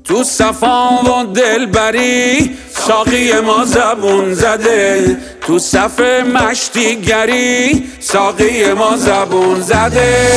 تو صفا و دلبری ساقی ما زبون زده، تو صف مشتیگری ساقی ما زبون زده.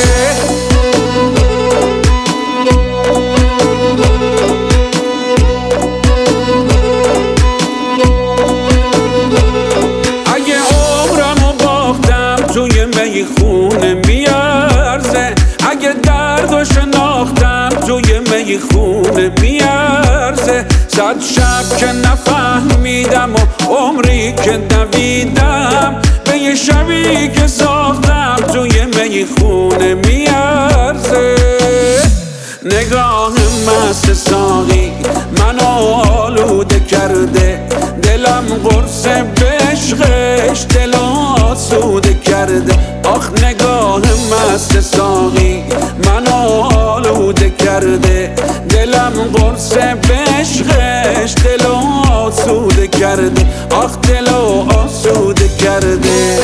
اگه عمرمو باختم توی میخونه میارزه، اگه دردو شناختم توی میخونه میارزه. صد شب که نفهمیدم و عمری که دویدم، به یه شبی که ساختم توی میخونه میارزه. نگاه مست ساقی منو آلوده کرده، دلم قرص عشقش دل آسوده کرده. آخ نگاه مست ساقی منو آلوده کرده، دلم قرص عشقش دل آسوده کرده. آخ دل آسوده کرده.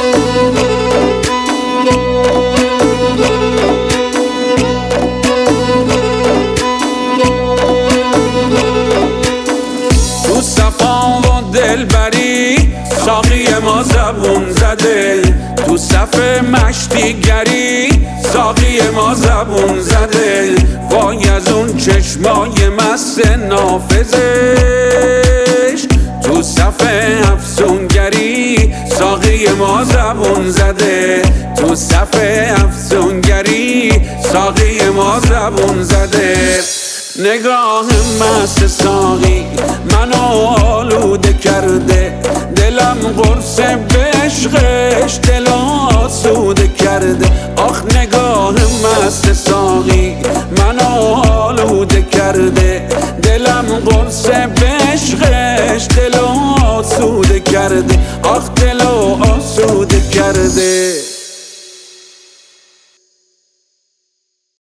تو صفا و دلبری ساقی ما زبون زده، تو صف مشتیگری ساقی ما زبون زده. وای از اون چشمای مست نافذش، تو صف افسونگری ساقی ما زبون زده، تو صف افسونگری ساقی ما زبون زده. نگاه مست ساقی منو آلوده کرده، دلم قرص عشقش دل آسوده کرده. آخ نگاه مست ساقی منو آلوده کرده، دلم قرص عشقش دل آسوده کرده. آخ دل آسوده کرده.